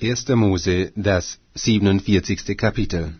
1. Mose, das 47. Kapitel.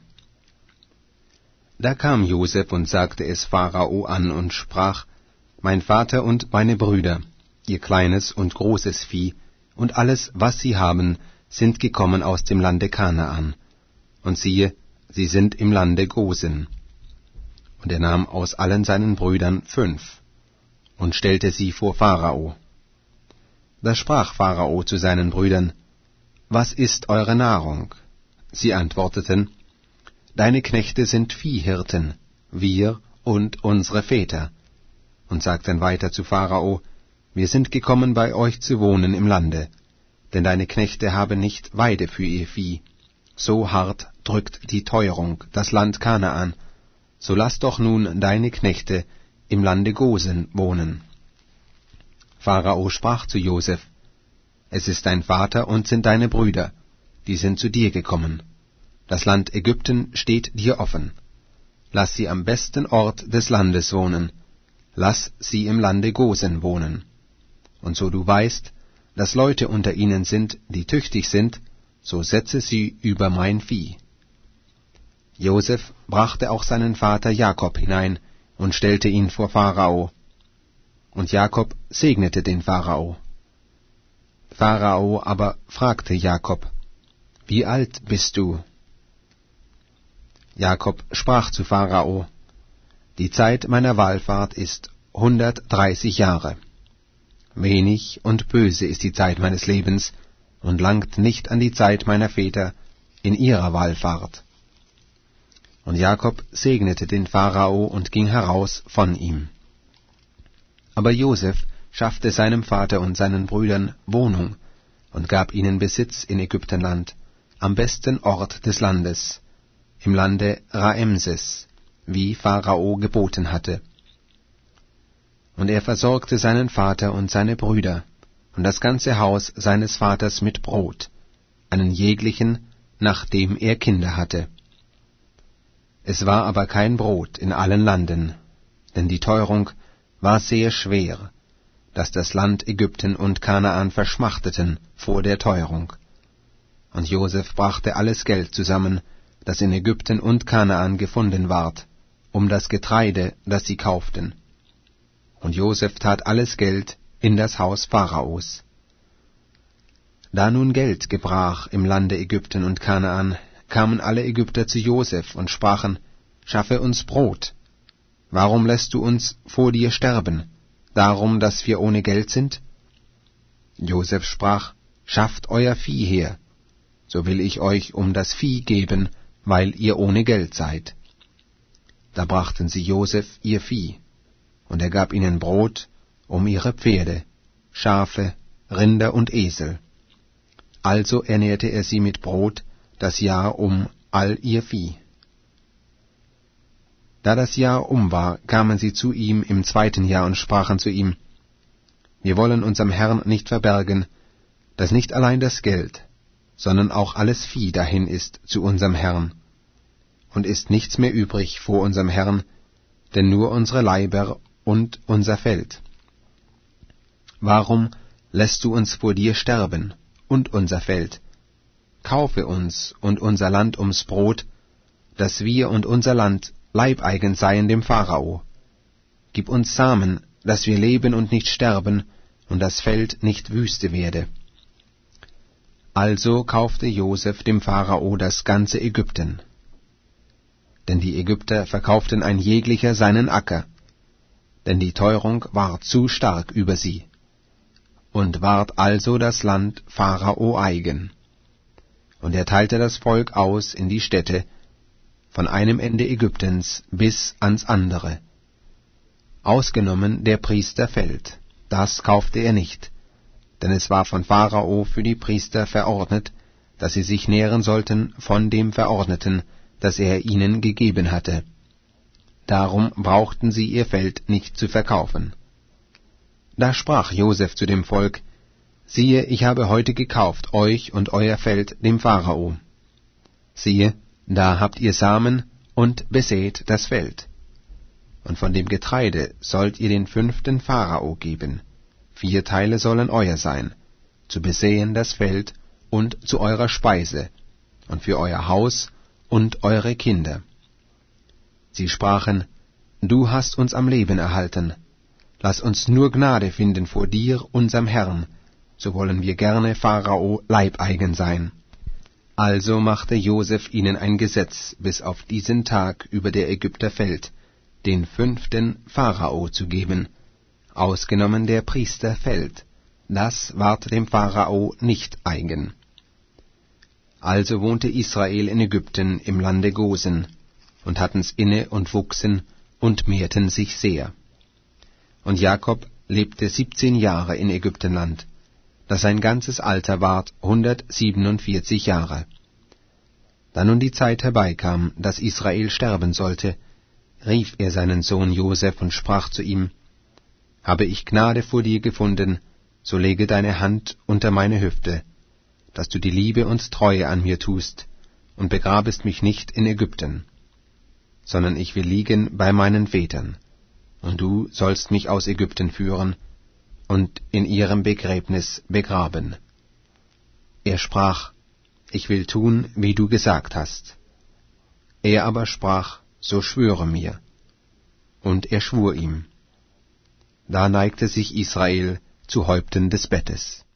Da kam Josef und sagte es Pharao an und sprach: Mein Vater und meine Brüder, ihr kleines und großes Vieh und alles, was sie haben, sind gekommen aus dem Lande Kanaan. Und siehe, sie sind im Lande Gosen. Und er nahm aus allen seinen Brüdern 5 und stellte sie vor Pharao. Da sprach Pharao zu seinen Brüdern: Was ist eure Nahrung? Sie antworteten: Deine Knechte sind Viehhirten, wir und unsere Väter. Und sagten weiter zu Pharao: Wir sind gekommen, bei euch zu wohnen im Lande, denn deine Knechte haben nicht Weide für ihr Vieh. So hart drückt die Teuerung das Land Kanaan, so lass doch nun deine Knechte im Lande Gosen wohnen. Pharao sprach zu Josef: Es ist dein Vater und sind deine Brüder, die sind zu dir gekommen. Das Land Ägypten steht dir offen. Lass sie am besten Ort des Landes wohnen, lass sie im Lande Gosen wohnen. Und so du weißt, dass Leute unter ihnen sind, die tüchtig sind, so setze sie über mein Vieh. Josef brachte auch seinen Vater Jakob hinein und stellte ihn vor Pharao. Und Jakob segnete den Pharao. Pharao aber fragte Jakob: Wie alt bist du? Jakob sprach zu Pharao: Die Zeit meiner Wallfahrt ist 130 Jahre. Wenig und böse ist die Zeit meines Lebens und langt nicht an die Zeit meiner Väter in ihrer Wallfahrt. Und Jakob segnete den Pharao und ging heraus von ihm. Aber Josef schaffte seinem Vater und seinen Brüdern Wohnung und gab ihnen Besitz in Ägyptenland, am besten Ort des Landes, im Lande Raemses, wie Pharao geboten hatte. Und er versorgte seinen Vater und seine Brüder und das ganze Haus seines Vaters mit Brot, einen jeglichen, nachdem er Kinder hatte. Es war aber kein Brot in allen Landen, denn die Teuerung war sehr schwer, dass das Land Ägypten und Kanaan verschmachteten vor der Teuerung. Und Josef brachte alles Geld zusammen, das in Ägypten und Kanaan gefunden ward, um das Getreide, das sie kauften. Und Josef tat alles Geld in das Haus Pharaos. Da nun Geld gebrach im Lande Ägypten und Kanaan, kamen alle Ägypter zu Josef und sprachen: Schaffe uns Brot. Warum lässt du uns vor dir sterben, darum, dass wir ohne Geld sind? Josef sprach: Schafft euer Vieh her, so will ich euch um das Vieh geben, weil ihr ohne Geld seid. Da brachten sie Josef ihr Vieh, und er gab ihnen Brot um ihre Pferde, Schafe, Rinder und Esel. Also ernährte er sie mit Brot das Jahr um all ihr Vieh. Da das Jahr um war, kamen sie zu ihm im 2. Jahr und sprachen zu ihm: Wir wollen unserem Herrn nicht verbergen, dass nicht allein das Geld, sondern auch alles Vieh dahin ist zu unserem Herrn. Und ist nichts mehr übrig vor unserem Herrn, denn nur unsere Leiber und unser Feld. Warum lässt du uns vor dir sterben und unser Feld? Kaufe uns und unser Land ums Brot, dass wir und unser Land leibeigen seien dem Pharao. Gib uns Samen, dass wir leben und nicht sterben, und das Feld nicht wüste werde. Also kaufte Josef dem Pharao das ganze Ägypten. Denn die Ägypter verkauften ein jeglicher seinen Acker, denn die Teuerung war zu stark über sie. Und ward also das Land Pharao eigen. Und er teilte das Volk aus in die Städte, von einem Ende Ägyptens bis ans andere. Ausgenommen der Priester Feld, das kaufte er nicht, denn es war von Pharao für die Priester verordnet, dass sie sich nähren sollten von dem Verordneten, das er ihnen gegeben hatte. Darum brauchten sie ihr Feld nicht zu verkaufen. Da sprach Josef zu dem Volk: Siehe, ich habe heute gekauft euch und euer Feld dem Pharao. Siehe, da habt ihr Samen und besät das Feld. Und von dem Getreide sollt ihr den 5. Pharao geben. 4 Teile sollen euer sein, zu besehen das Feld und zu eurer Speise, und für euer Haus und eure Kinder. Sie sprachen, Du hast uns am Leben erhalten. Lass uns nur Gnade finden vor dir, unserem Herrn, so wollen wir gerne Pharao Leibeigen sein. Also machte Josef ihnen ein Gesetz bis auf diesen Tag über der Ägypter fällt, den 5. Pharao zu geben, ausgenommen der Priester fällt, das ward dem Pharao nicht eigen. Also wohnte Israel in Ägypten im Lande Gosen, und hatten's inne und wuchsen und mehrten sich sehr. Und Jakob lebte 17 Jahre in Ägyptenland, das sein ganzes Alter ward 147 Jahre. Da nun die Zeit herbeikam, dass Israel sterben sollte, rief er seinen Sohn Josef und sprach zu ihm, Habe ich Gnade vor dir gefunden, so lege deine Hand unter meine Hüfte, dass du die Liebe und Treue an mir tust, und begrabest mich nicht in Ägypten, sondern ich will liegen bei meinen Vätern, und du sollst mich aus Ägypten führen und in ihrem Begräbnis begraben. Er sprach, Ich will tun, wie du gesagt hast. Er aber sprach, So schwöre mir. Und er schwur ihm. Da neigte sich Israel zu Häupten des Bettes.